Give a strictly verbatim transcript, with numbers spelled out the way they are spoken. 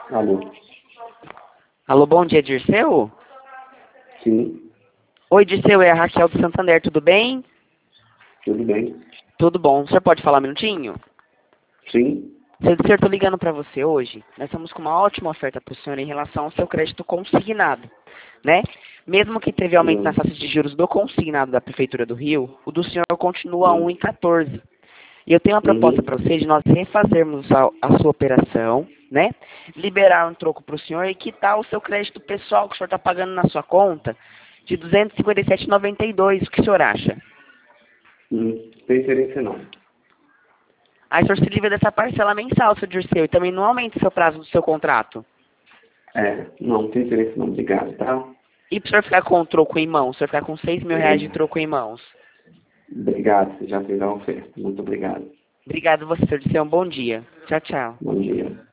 Alô? Alô, bom dia, Dirceu? Sim, Oi, Dirceu, é a Raquel do Santander, tudo bem? tudo bem? Tudo bom. O senhor pode falar um minutinho? Sim, Seu Dirceu, estou ligando para você hoje. Nós estamos com uma ótima oferta para o senhor em relação ao seu crédito consignado, né? Mesmo que teve aumento nas hum, taxas de juros do consignado da Prefeitura do Rio, o do senhor continua a um hum, vírgula quatorze. E eu tenho uma proposta uhum, para você de nós refazermos a, a sua operação, né? Liberar um troco para o senhor e quitar o seu crédito pessoal que o senhor está pagando na sua conta de duzentos e cinquenta e sete reais e noventa e dois centavos. O que o senhor acha? hum. Tem interesse não. Aí o senhor se livra dessa parcela mensal, seu Dirceu, e também não aumenta o seu prazo do seu contrato. É, não, tem interesse não. Obrigado, tá? E para o senhor ficar com o troco em mãos, o senhor ficar com seis mil reais de Obri- troco em mãos. Obrigado, você já fez a oferta. Muito obrigado. Obrigado a você, senhor Dirceu. Um bom dia. Tchau, tchau. Bom dia.